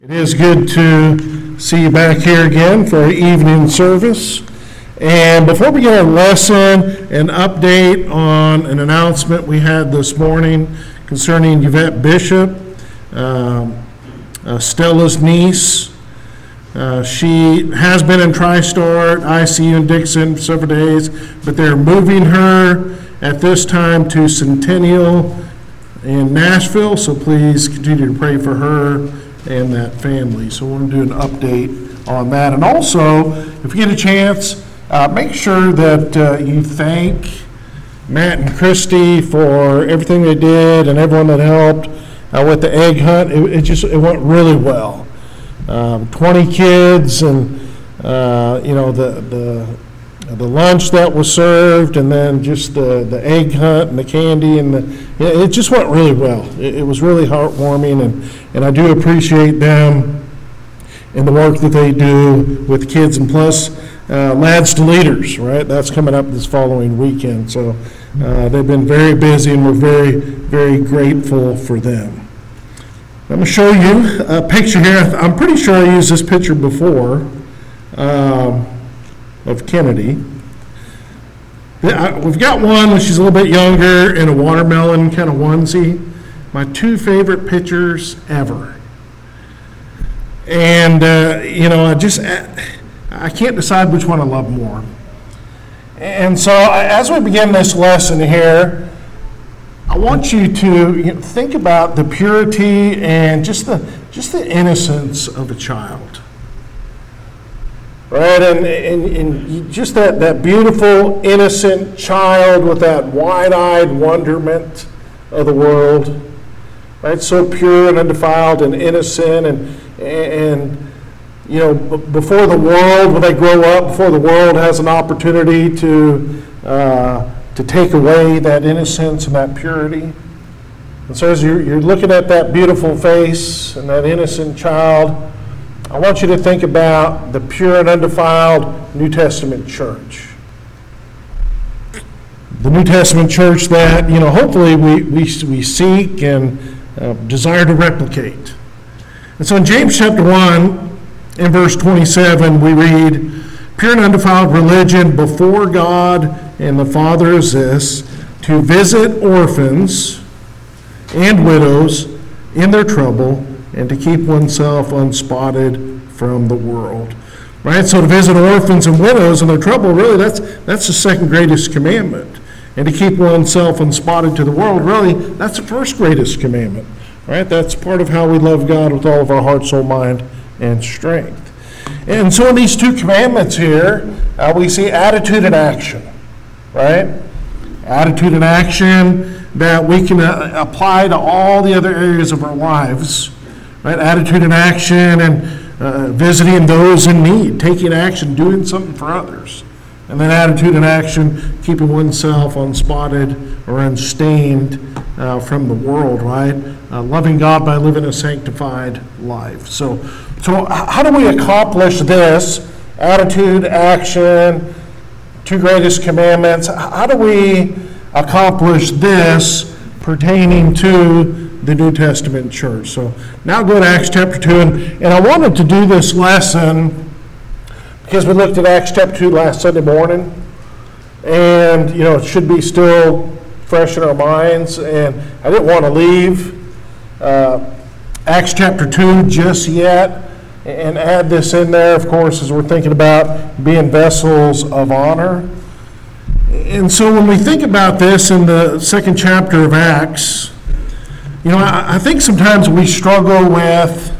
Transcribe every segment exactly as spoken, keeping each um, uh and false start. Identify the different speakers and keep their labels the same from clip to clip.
Speaker 1: It is good to see you back here again for our evening service. And before we get our lesson, an update on an announcement we had this morning concerning Yvette Bishop, um, uh, Stella's niece. Uh, she has been in TriStar, I C U in Dixon for several days, but they're moving her at this time to Centennial in Nashville, so please continue to pray for her and that family. So I want to do an update on that. And also, if you get a chance, uh, make sure that uh, you thank Matt and Christy for everything they did and everyone that helped uh, with the egg hunt. It, it just it went really well. Um, twenty kids, and uh, you know the the the lunch that was served, and then just the, the egg hunt and the candy, and the, it just went really well. It, it was really heartwarming, and, and I do appreciate them and the work that they do with kids, and plus uh, Lads to Leaders, right? That's coming up this following weekend. So uh, they've been very busy, and we're very, very grateful for them. I'm going to show you a picture here. I'm pretty sure I used this picture before. Um, of Kennedy. We've got one when she's a little bit younger in a watermelon kind of onesie. My two favorite pictures ever. And, uh, you know, I just, I can't decide which one I love more. And so as we begin this lesson here, I want you to you know, think about the purity and just the, just the innocence of a child. Right, and, and, and just that, that beautiful, innocent child with that wide-eyed wonderment of the world, right? So pure and undefiled and innocent, and, and you know, before the world, when they grow up, before the world has an opportunity to, uh, to take away that innocence and that purity. And so as you're, you're looking at that beautiful face and that innocent child, I want you to think about the pure and undefiled New Testament church. The New Testament church that, you know, hopefully we, we, we seek and uh, desire to replicate. And so in James chapter one, in verse twenty-seven, we read, "Pure and undefiled religion before God and the Father is this, to visit orphans and widows in their trouble, and to keep oneself unspotted from the world." Right? So to visit orphans and widows in their trouble, really, that's that's the second greatest commandment. And to keep oneself unspotted to the world, really, that's the first greatest commandment. Right? That's part of how we love God with all of our heart, soul, mind, and strength. And so in these two commandments here, uh, we see attitude and action. Right? Attitude and action that we can uh, apply to all the other areas of our lives. Right, attitude and action, and uh, visiting those in need, taking action, doing something for others. And then attitude and action, keeping oneself unspotted or unstained uh, from the world, right? Uh, loving God by living a sanctified life. So, so how do we accomplish this? Attitude, action, two greatest commandments. How do we accomplish this pertaining to the New Testament church? So now go to Acts chapter two, and, and I wanted to do this lesson because we looked at Acts chapter two last Sunday morning, and you know it should be still fresh in our minds, and I didn't want to leave uh, Acts chapter two just yet and add this in there, of course, as we're thinking about being vessels of honor. And so when we think about this in the second chapter of Acts, you know, I, I think sometimes we struggle with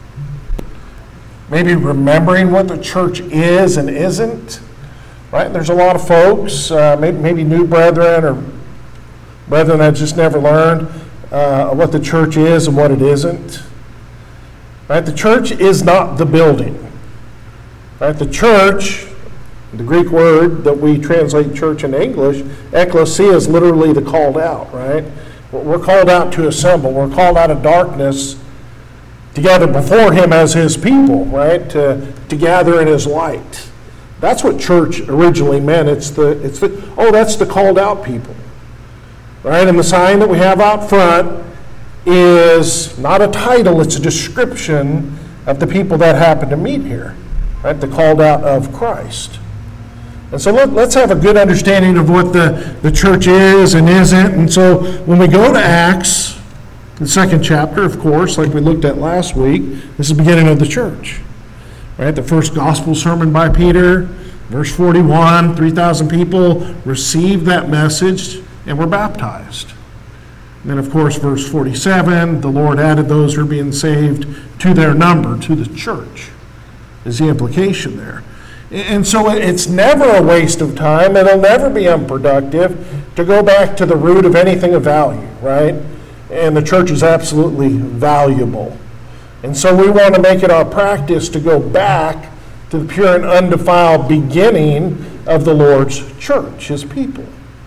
Speaker 1: maybe remembering what the church is and isn't, right? There's a lot of folks, uh, maybe, maybe new brethren or brethren that just never learned uh, what the church is and what it isn't, right? The church is not the building, right? The church, the Greek word that we translate church in English, ekklesia, is literally the called out, right? We're called out to assemble. We're called out of darkness to gather before Him as His people, right? To, to gather in His light. That's what church originally meant. It's the, it's the, oh, that's the called out people, right? And the sign that we have out front is not a title, it's a description of the people that happened to meet here, right? The called out of Christ. And so let, let's have a good understanding of what the, the church is and isn't. And so when we go to Acts, the second chapter, of course, like we looked at last week, this is the beginning of the church, right? The first gospel sermon by Peter, verse forty-one, three thousand people received that message and were baptized. And then, of course, verse forty-seven, the Lord added those who are being saved to their number, to the church, is the implication there. And so it's never a waste of time. It'll never be unproductive to go back to the root of anything of value, right? And the church is absolutely valuable. And so we want to make it our practice to go back to the pure and undefiled beginning of the Lord's church, his people.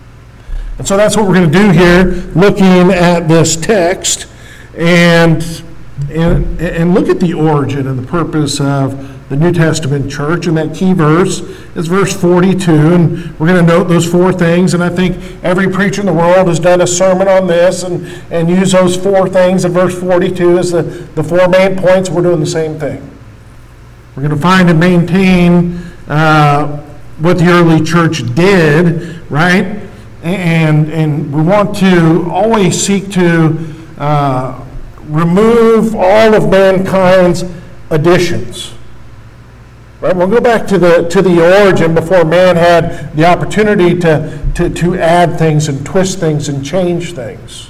Speaker 1: And so that's what we're going to do here, looking at this text and, and, and look at the origin and the purpose of the New Testament church. And that key verse is verse forty-two. And we're going to note those four things. And I think every preacher in the world has done a sermon on this and, and used those four things in verse forty-two as the, the four main points. We're doing the same thing. We're going to find and maintain uh, what the early church did, right? And, and we want to always seek to uh, remove all of mankind's additions. Right? We'll go back to the to the origin before man had the opportunity to, to, to add things and twist things and change things.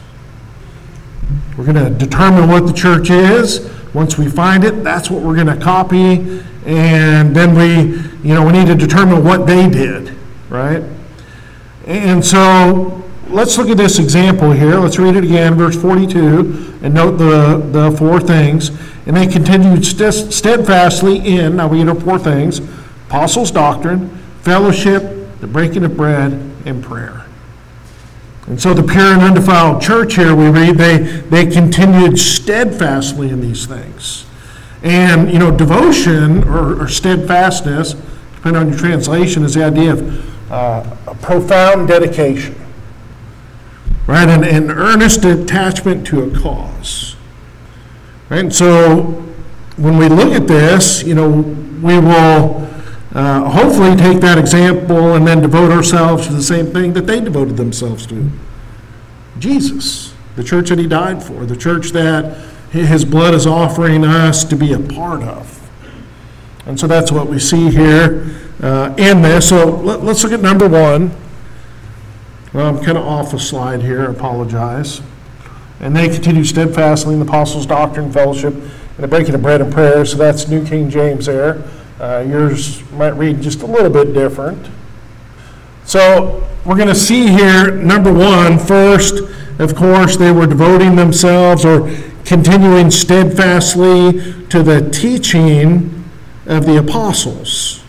Speaker 1: We're going to determine what the church is. Once we find it, that's what we're going to copy. And then we, you know, we need to determine what they did, right? And so let's look at this example here. Let's read it again, verse forty-two, and note the, the four things. And they continued steadfastly in, now we get up four things, apostles' doctrine, fellowship, the breaking of bread, and prayer. And so the pure and undefiled church here, we read, they, they continued steadfastly in these things. And, you know, devotion or, or steadfastness, depending on your translation, is the idea of uh, a profound dedication, right? An, an earnest attachment to a cause. Right? And so when we look at this, you know, we will uh, hopefully take that example and then devote ourselves to the same thing that they devoted themselves to. Jesus, the church that he died for, the church that his blood is offering us to be a part of. And so that's what we see here uh, in this. So let, let's look at number one. Well, I'm kind of off a slide here, I apologize. And they continue steadfastly in the apostles' doctrine, fellowship, and the breaking of bread and prayer. So that's New King James there. Uh, yours might read just a little bit different. So we're going to see here, number one, first, of course, they were devoting themselves or continuing steadfastly to the teaching of the apostles.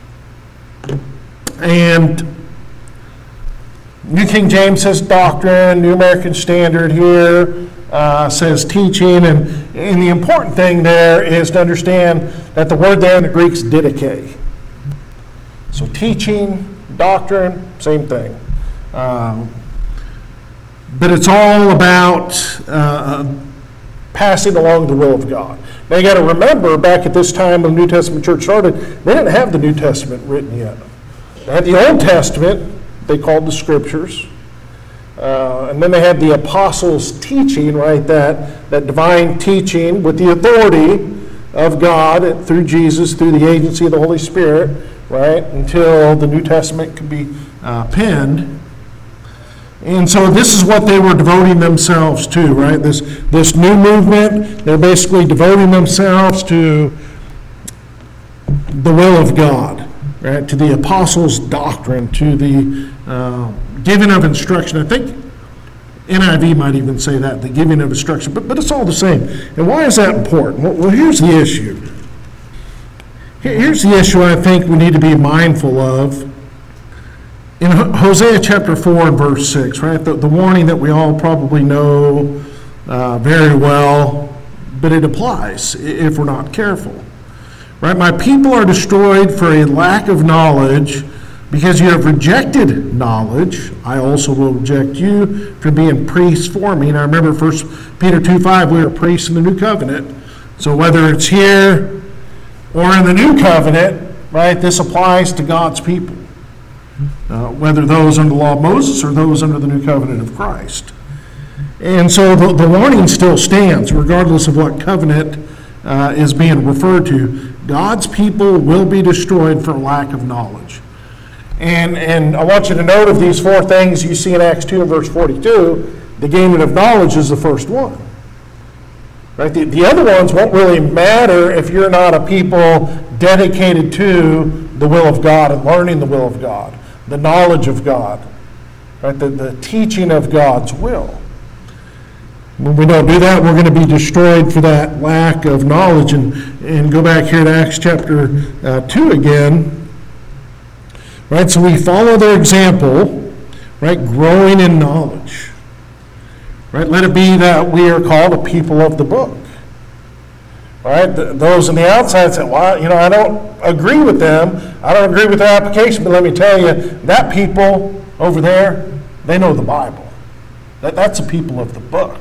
Speaker 1: And New King James says doctrine, New American Standard here uh, says teaching, and, and the important thing there is to understand that the word there in the Greek is didache. So teaching, doctrine, same thing. Um, but it's all about uh, passing along the will of God. Now you got to remember, back at this time when the New Testament church started, they didn't have the New Testament written yet. They had the Old Testament, they called the Scriptures. Uh, and then they had the apostles' teaching, right, that, that divine teaching with the authority of God through Jesus, through the agency of the Holy Spirit, right, until the New Testament could be uh, penned. And so this is what they were devoting themselves to, right, this, this new movement. They're basically devoting themselves to the will of God, right, to the apostles' doctrine, to the uh, giving of instruction. I think N I V might even say that, the giving of instruction, but, but it's all the same. And why is that important? Well, well, here's the issue. Here's the issue I think we need to be mindful of. In Hosea chapter four and verse six, right, the, the warning that we all probably know uh, very well, but it applies if we're not careful. Right, my people are destroyed for a lack of knowledge. Because you have rejected knowledge, I also will reject you from being priests for me. And I remember First Peter two five, we are priests in the new covenant So whether it's here or in the new covenant, right, this applies to God's people, uh, whether those under the law of Moses or those under the new covenant of Christ. And so the, the warning still stands, regardless of what covenant uh, is being referred to. God's people will be destroyed for lack of knowledge. And, and I want you to note of these four things you see in Acts two and verse forty-two, the gaining of knowledge is the first one. Right? The, the other ones won't really matter if you're not a people dedicated to the will of God and learning the will of God, the knowledge of God, right? the, the teaching of God's will. When we don't do that, we're going to be destroyed for that lack of knowledge. And, and go back here to Acts chapter uh, two again. Right, so we follow their example, right, growing in knowledge. Right, let it be that we are called a people of the book. Right, Th- those on the outside say, well, you know, I don't agree with them. I don't agree with their application, but let me tell you, that people over there, they know the Bible. That, that's the people of the book.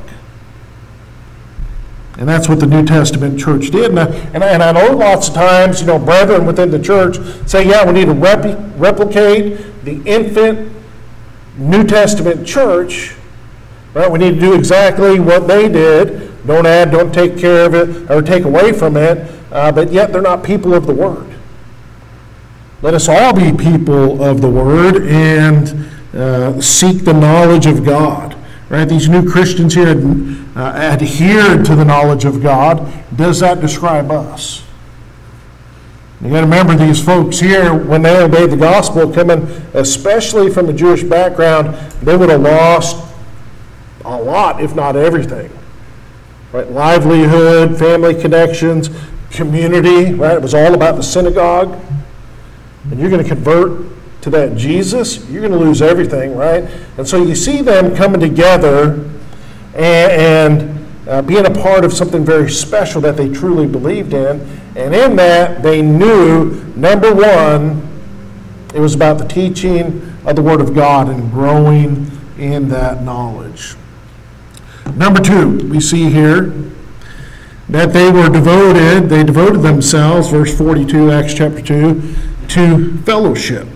Speaker 1: And that's what the New Testament church did. And I, and I, and I know lots of times, you know, brethren within the church say, yeah, we need to repli- replicate the infant New Testament church. Right? We need to do exactly what they did. Don't add, don't take care of it, or take away from it. Uh, but yet they're not people of the Word. Let us all be people of the Word and uh, seek the knowledge of God. Right? These new Christians here uh, adhered to the knowledge of God. Does that describe us? You got to remember these folks here, when they obeyed the gospel, coming especially from a Jewish background, they would have lost a lot, if not everything. Right? Livelihood, family connections, community. Right? It was all about the synagogue. And you're going to convert to that Jesus, you're going to lose everything, right? And so you see them coming together and, and uh, being a part of something very special that they truly believed in. And in that, they knew, number one, it was about the teaching of the Word of God and growing in that knowledge. Number two, we see here that they were devoted, they devoted themselves, verse forty-two, Acts chapter two, to fellowship.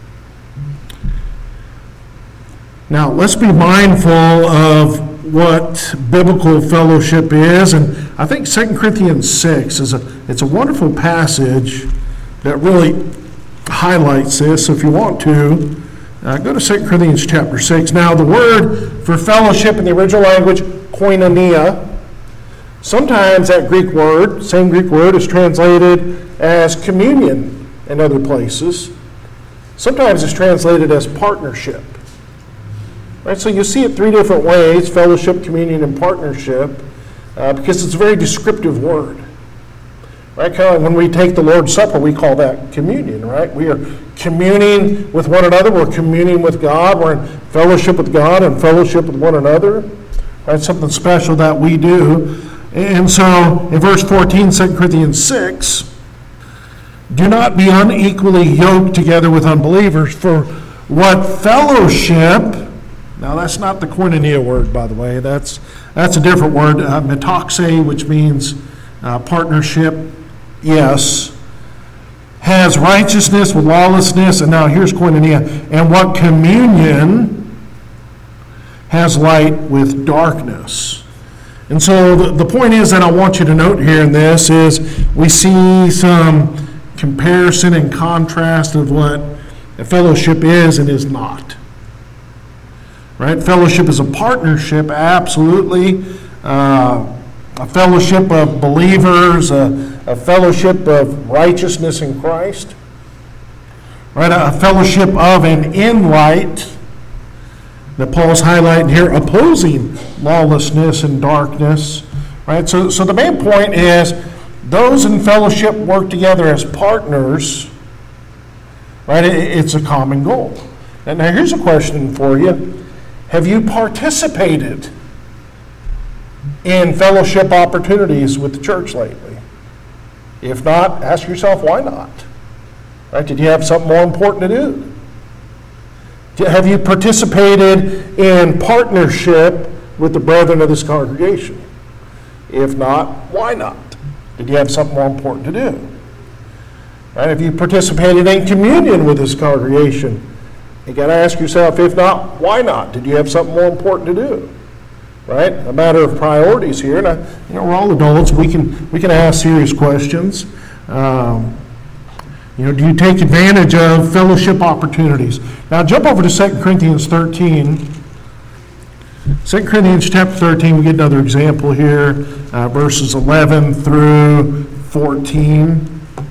Speaker 1: Now, let's be mindful of what biblical fellowship is, and I think Second Corinthians six is a it's a wonderful passage that really highlights this. So if you want to, uh, go to Second Corinthians chapter six. Now, the word for fellowship in the original language, koinonia, sometimes that Greek word, same Greek word, is translated as communion in other places. Sometimes it's translated as partnership. Right, so you see it three different ways: fellowship, communion, and partnership, uh, because it's a very descriptive word. Right, kind of like when we take the Lord's Supper, we call that communion. Right, we are communing with one another. We're communing with God. We're in fellowship with God and fellowship with one another. Right, something special that we do. And so, in verse fourteen, Second Corinthians six, do not be unequally yoked together with unbelievers. For what fellowship? Now, that's not the koinonia word, by the way. That's that's a different word, uh, metoxe, which means uh, partnership. Yes. Has righteousness with lawlessness. And now here's koinonia. And what communion has light with darkness. And so the, the point is that I want you to note here in this is we see some comparison and contrast of what a fellowship is and is not. Right? Fellowship is a partnership, absolutely. Uh, a fellowship of believers, a, a fellowship of righteousness in Christ. Right? A fellowship of and in light that Paul's highlighting here, opposing lawlessness and darkness. Right? So, so the main point is those in fellowship work together as partners. Right? It, it's a common goal. And now here's a question for you. Have you participated in fellowship opportunities with the church lately? If not, ask yourself, why not? Right? Did you have something more important to do? Have you participated in partnership with the brethren of this congregation? If not, why not? Did you have something more important to do? Right? If you participated in communion with this congregation, you got to ask yourself, if not, why not? Did you have something more important to do? Right? A matter of priorities here. And I, you know, we're all adults. We can we can ask serious questions. Um, you know, do you take advantage of fellowship opportunities? Now, jump over to Second Corinthians thirteen. Second Corinthians chapter thirteen, we get another example here, uh, verses eleven through fourteen.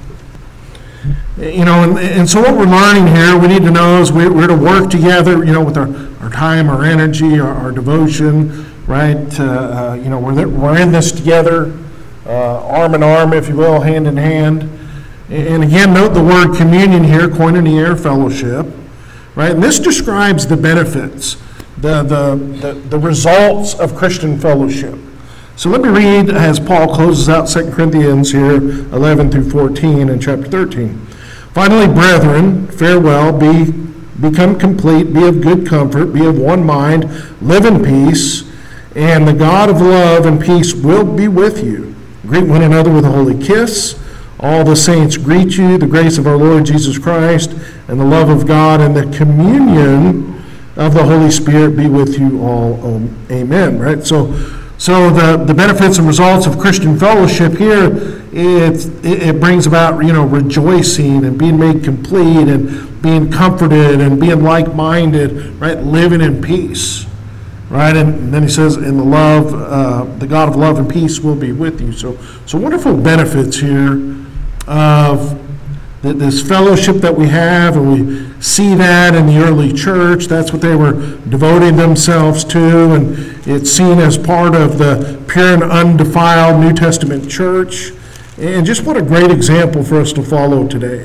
Speaker 1: You know, and, and so what we're learning here, we need to know is we're, we're to work together, you know, with our, our time, our energy, our, our devotion, right? Uh, uh, you know, we're, there, we're in this together, uh, arm in arm, if you will, hand in hand. And again, note the word communion here, koinonia, fellowship, right? And this describes the benefits, the, the, the, the results of Christian fellowship. So let me read as Paul closes out Second Corinthians here, eleven through fourteen in chapter thirteen. Finally, brethren, farewell, be become complete, be of good comfort, be of one mind, live in peace, and the God of love and peace will be with you. Greet one another with a holy kiss. All the saints greet you. The grace of our Lord Jesus Christ and the love of God and the communion of the Holy Spirit be with you all. Amen. Right? So, so the, the benefits and results of Christian fellowship here, it, it brings about, you know, rejoicing and being made complete and being comforted and being like-minded, right? Living in peace. Right, and then he says, "In the love, uh, the God of love and peace will be with you." So, so wonderful benefits here of the, this fellowship that we have, and we see that in the early church. That's what they were devoting themselves to, and it's seen as part of the pure and undefiled New Testament church. And just what a great example for us to follow today.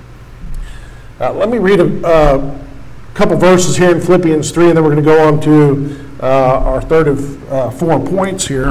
Speaker 1: Uh, let me read a uh, couple verses here in Philippians three, and then we're going to go on to Uh, our third of uh, four points here.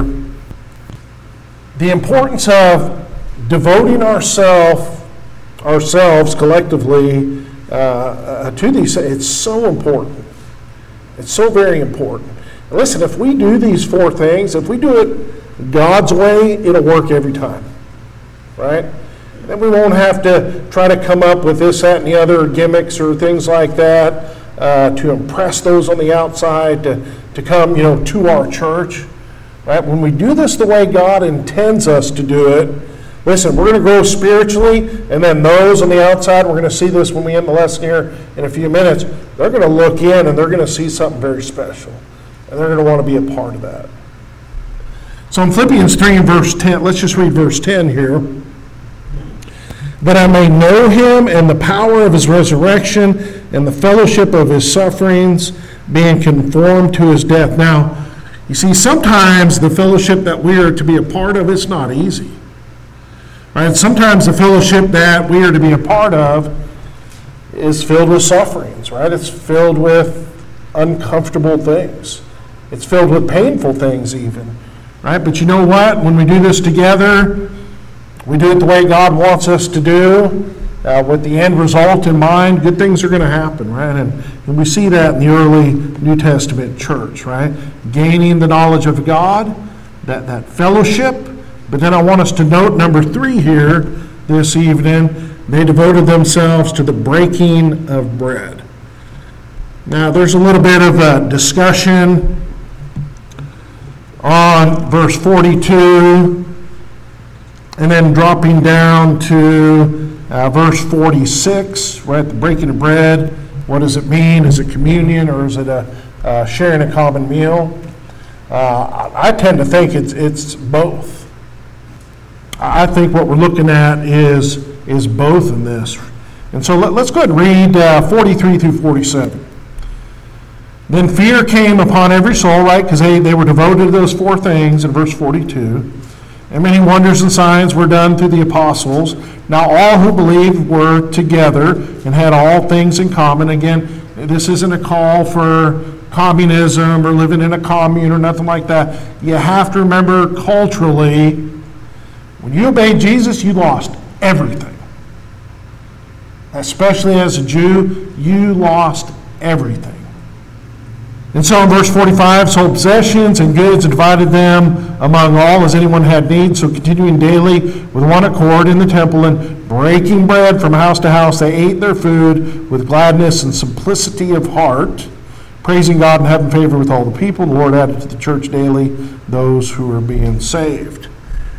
Speaker 1: The importance of devoting ourself, ourselves collectively uh, uh, to these, it's so important. It's so very important. And listen, if we do these four things, if we do it God's way, it'll work every time, right? Then we won't have to try to come up with this, that, and the other gimmicks or things like that uh, to impress those on the outside, to to come, you know, to our church, right? When we do this the way God intends us to do it, listen, we're going to grow spiritually, and then those on the outside, we're going to see this when we end the lesson here in a few minutes, they're going to look in and they're going to see something very special, and they're going to want to be a part of that. So in Philippians three and verse ten, let's just read verse ten here. "That I may know him and the power of his resurrection and the fellowship of his sufferings, being conformed to his death." Now, you see, sometimes the fellowship that we are to be a part of is not easy. Right? Sometimes the fellowship that we are to be a part of is filled with sufferings, right? It's filled with uncomfortable things. It's filled with painful things even, right? But you know what? When we do this together, we do it the way God wants us to do, Uh, with the end result in mind, good things are going to happen, right? And, and we see that in the early New Testament church, right? Gaining the knowledge of God, that, that fellowship. But then I want us to note number three here this evening, they devoted themselves to the breaking of bread. Now, there's a little bit of a discussion on verse forty-two, and then dropping down to Uh, verse forty-six, right, the breaking of bread, what does it mean? Is it communion or is it a uh, sharing a common meal? Uh, I tend to think it's it's both. I think what we're looking at is is both in this. And so let, let's go ahead and read uh, forty-three through forty-seven. "Then fear came upon every soul," right, because they, they were devoted to those four things in verse forty-two. "And many wonders and signs were done through the apostles. Now all who believed were together and had all things in common." Again, this isn't a call for communism or living in a commune or nothing like that. You have to remember culturally, when you obeyed Jesus, you lost everything. Especially as a Jew, you lost everything. And so in verse forty-five, sold possessions and goods and divided them among all as anyone had need. So continuing daily with one accord in the temple and breaking bread from house to house, they ate their food with gladness and simplicity of heart, praising God and having favor with all the people. The Lord added to the church daily those who were being saved.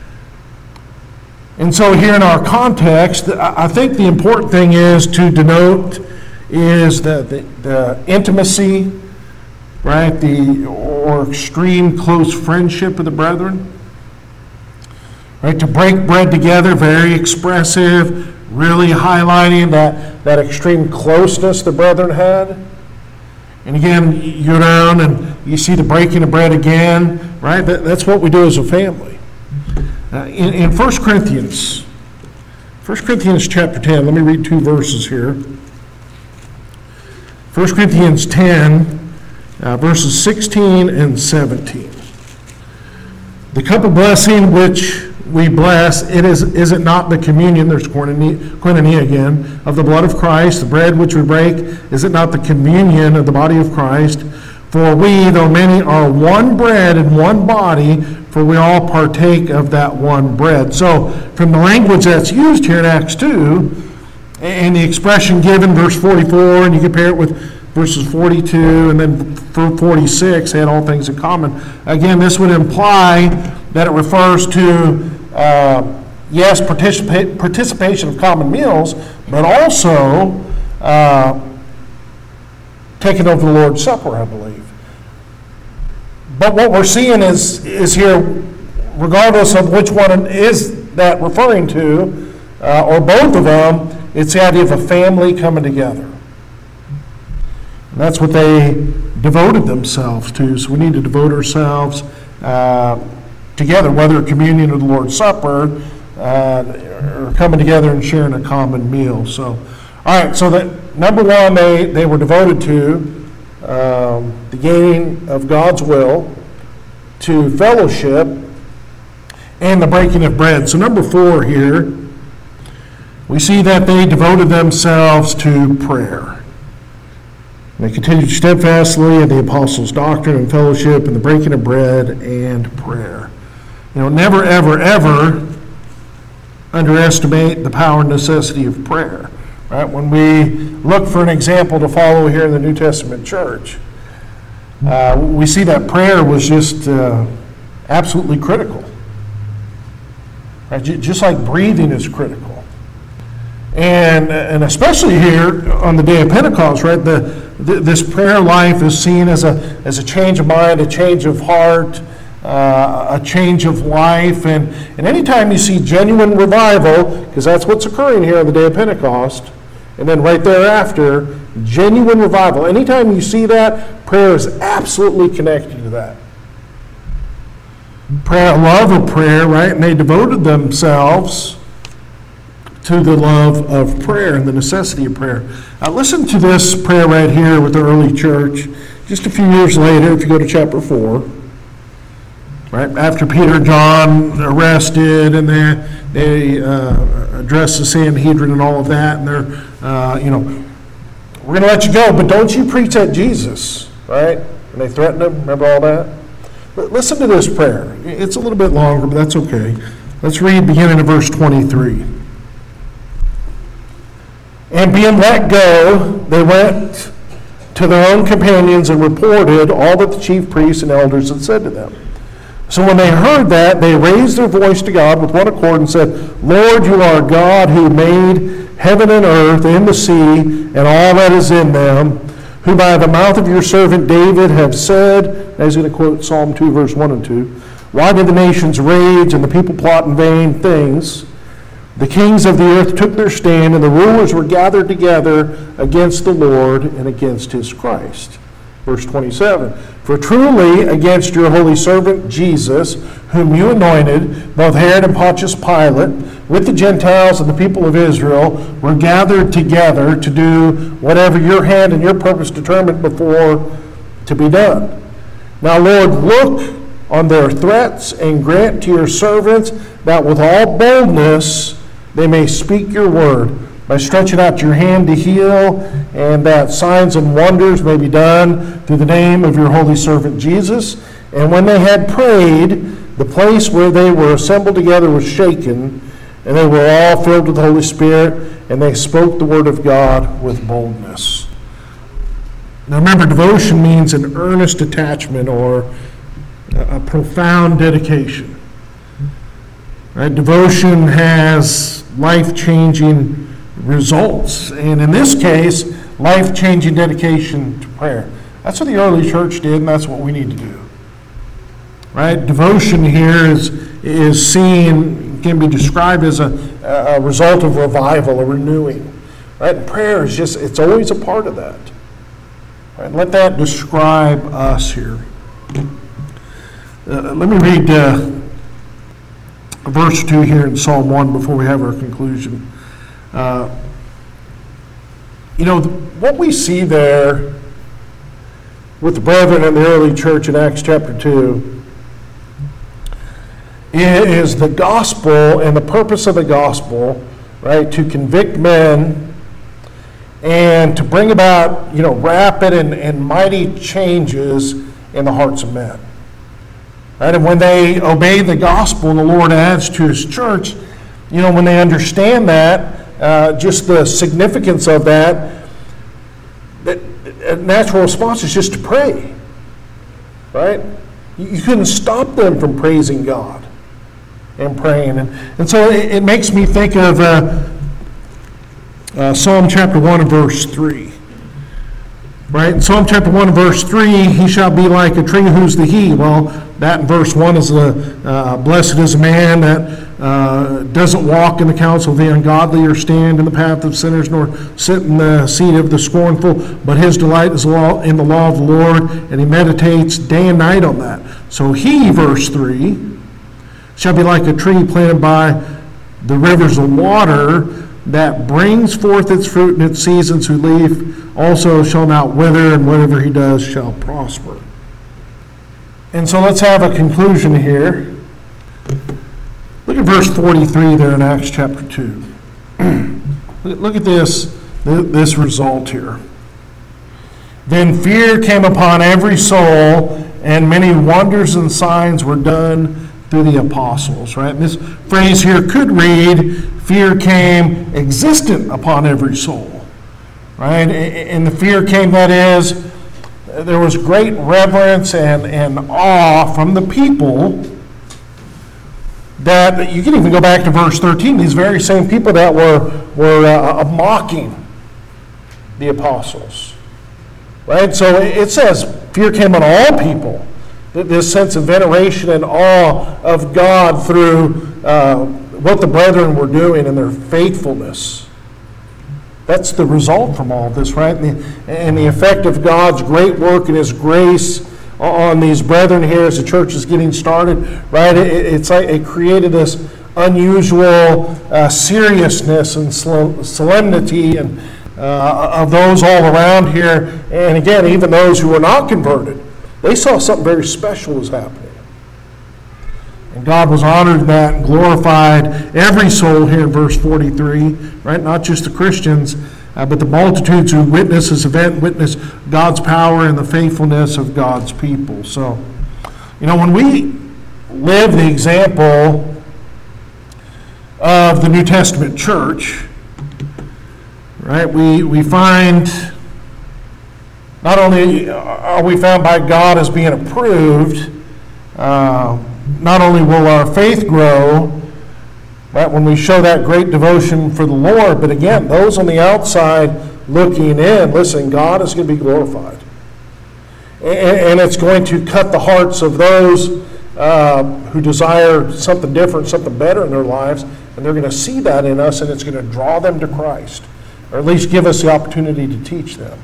Speaker 1: And so here in our context, I think the important thing is to denote is the, the, the intimacy, right, the or extreme close friendship of the brethren. Right, to break bread together, very expressive, really highlighting that, that extreme closeness the brethren had. And again, you go down and you see the breaking of bread again, right? That, that's what we do as a family. Uh, in, in First Corinthians, First Corinthians chapter ten, let me read two verses here. First Corinthians ten, uh, verses sixteen and seventeen. The cup of blessing which we bless, it is, is it not the communion, there's koinonia again, of the blood of Christ, the bread which we break, is it not the communion of the body of Christ? For we, though many, are one bread and one body, for we all partake of that one bread. So, from the language that's used here in Acts two, and the expression given, verse forty-four, and you compare it with verses forty-two, and then forty-six, they had all things in common. Again, this would imply that it refers to Uh, yes, participa- participation of common meals, but also uh, taking over the Lord's Supper, I believe. But what we're seeing is, is here, regardless of which one is that referring to, uh, or both of them, it's the idea of a family coming together. And that's what they devoted themselves to. So we need to devote ourselves uh, together, whether communion or the Lord's Supper, uh, or coming together and sharing a common meal. So, all right, so that number one, they, they were devoted to um, the gaining of God's will, to fellowship, and the breaking of bread. So number four here, we see that they devoted themselves to prayer. They continued steadfastly in the apostles' doctrine and fellowship and the breaking of bread and prayer. You know, never, ever, ever underestimate the power and necessity of prayer. Right? When we look for an example to follow here in the New Testament church, uh, we see that prayer was just uh, absolutely critical. Right? Just like breathing is critical. And, and especially here on the day of Pentecost, right? The, the, this prayer life is seen as a, as a change of mind, a change of heart, Uh, a change of life. And, and anytime you see genuine revival, because that's what's occurring here on the day of Pentecost, and then right thereafter, genuine revival, anytime you see that, prayer is absolutely connected to that. Prayer, love of prayer, right? And they devoted themselves to the love of prayer and the necessity of prayer. Now listen to this prayer right here with the early church. Just a few years later, if you go to chapter four, right after Peter and John arrested, and they they uh, address the Sanhedrin and all of that, and they're uh, you know, we're going to let you go, but don't you preach at Jesus, right? And they threatened him. Remember all that? But listen to this prayer. It's a little bit longer, but that's okay. Let's read beginning of verse twenty-three. And being let go, they went to their own companions and reported all that the chief priests and elders had said to them. So when they heard that, they raised their voice to God with one accord and said, Lord, you are God who made heaven and earth and the sea and all that is in them, who by the mouth of your servant David have said, and he's going to quote Psalm two, verse one and two, why did the nations rage and the people plot in vain things? The kings of the earth took their stand, and the rulers were gathered together against the Lord and against his Christ. Verse twenty-seven, for truly against your holy servant Jesus, whom you anointed, both Herod and Pontius Pilate, with the Gentiles and the people of Israel, were gathered together to do whatever your hand and your purpose determined before to be done. Now, Lord, look on their threats and grant to your servants that with all boldness they may speak your word. by stretching out your hand to heal, and that signs and wonders may be done through the name of your holy servant Jesus. And when they had prayed, the place where they were assembled together was shaken, and they were all filled with the Holy Spirit, and they spoke the word of God with boldness. Now remember, devotion means an earnest attachment or a profound dedication. Right? Devotion has life-changing results, and in this case, life-changing dedication to prayer. That's what the early church did, and that's what we need to do. Right? Devotion here is, is seen, can be described as a, a result of revival, a renewing. Right? And prayer is just, it's always a part of that. Right? Let that describe us here. Uh, let me read uh, verse two here in Psalm one before we have our conclusion. Uh, you know, what we see there with the brethren in the early church in Acts chapter two is the gospel, and the purpose of the gospel, right, to convict men and to bring about, you know, rapid and, and mighty changes in the hearts of men. Right? And when they obey the gospel and the Lord adds to his church, you know, when they understand that, uh, just the significance of that, that, a natural response is just to pray. Right? You, you couldn't stop them from praising God and praying. And, and so it, it makes me think of uh, uh, Psalm chapter one and verse three. Right? In Psalm chapter one and verse three, he shall be like a tree. Who's the he? Well, that in verse one is the uh, blessed is a man that uh, doesn't walk in the counsel of the ungodly, or stand in the path of sinners, nor sit in the seat of the scornful, but his delight is law, in the law of the Lord, and he meditates day and night on that. So he, verse three, shall be like a tree planted by the rivers of water, that brings forth its fruit in its seasons, whose leaf also shall not wither, and whatever he does shall prosper. And so let's have a conclusion here. Look at verse forty-three there in Acts chapter two. Look at this, this result here. Then fear came upon every soul, and many wonders and signs were done through the apostles, right? And this phrase here could read, fear came existent upon every soul, right? And the fear came, that is, there was great reverence and, and awe from the people, that you can even go back to verse thirteen, these very same people that were, were uh, mocking the apostles, right? So it says fear came on all people. This sense of veneration and awe of God through uh, what the brethren were doing and their faithfulness. That's the result from all of this, right? And the, and the effect of God's great work and his grace on these brethren here as the church is getting started, right? It, it's like it created this unusual uh, seriousness and solemnity and uh, of those all around here. And again, even those who were not converted, they saw something very special was happening. And God was honored in that and glorified every soul here in verse forty-three, right? Not just the Christians, uh, but the multitudes who witness this event, witness God's power and the faithfulness of God's people. So, you know, when we live the example of the New Testament church, right, we, we find... Not only are we found by God as being approved, uh, not only will our faith grow, right, when we show that great devotion for the Lord, but again, those on the outside looking in, listen, God is going to be glorified. And, and it's going to cut the hearts of those uh, who desire something different, something better in their lives, and they're going to see that in us, and it's going to draw them to Christ, or at least give us the opportunity to teach them.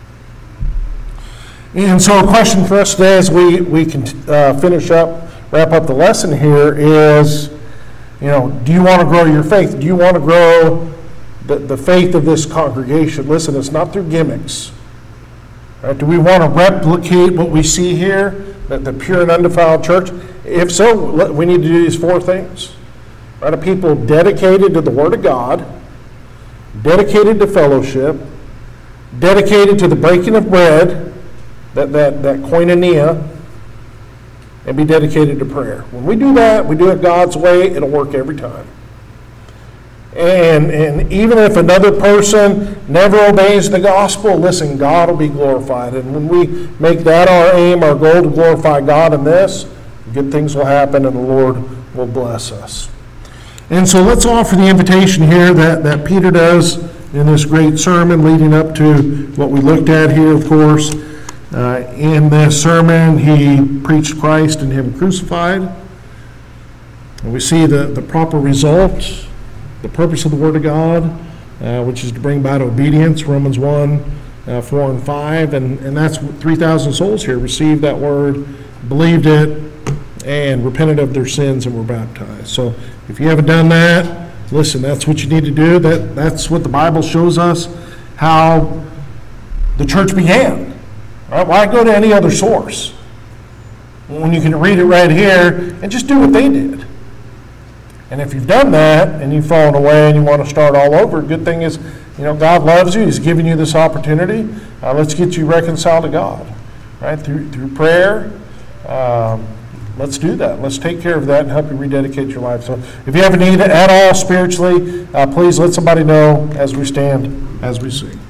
Speaker 1: And so a question for us today as we, we can uh, finish up, wrap up the lesson here is, you know, do you want to grow your faith? Do you want to grow the, the faith of this congregation? Listen, it's not through gimmicks. Right? Do we want to replicate what we see here, that the pure and undefiled church? If so, we need to do these four things. Right? A people dedicated to the Word of God, dedicated to fellowship, dedicated to the breaking of bread, that, that, that koinonia, and be dedicated to prayer. When we do that, we do it God's way, it'll work every time. And, and even if another person never obeys the gospel, listen, God will be glorified. And when we make that our aim, our goal to glorify God in this, good things will happen and the Lord will bless us. And so let's offer the invitation here that, that Peter does in this great sermon leading up to what we looked at here, of course. Uh, in this sermon, he preached Christ and Him crucified. And we see the, the proper result, the purpose of the Word of God, uh, which is to bring about obedience, Romans one, uh, four and five. And, and that's what three thousand souls here received that Word, believed it, and repented of their sins and were baptized. So if you haven't done that, listen, that's what you need to do. That, that's what the Bible shows us, how the church began. Right? Why go to any other source when you can read it right here and just do what they did? And if you've done that and you've fallen away and you want to start all over, good thing is, you know, God loves you. He's given you this opportunity. Uh, let's get you reconciled to God, right? Through through prayer. Um, let's do that. Let's take care of that and help you rededicate your life. So if you have a need at all spiritually, uh, please let somebody know as we stand, as we sing.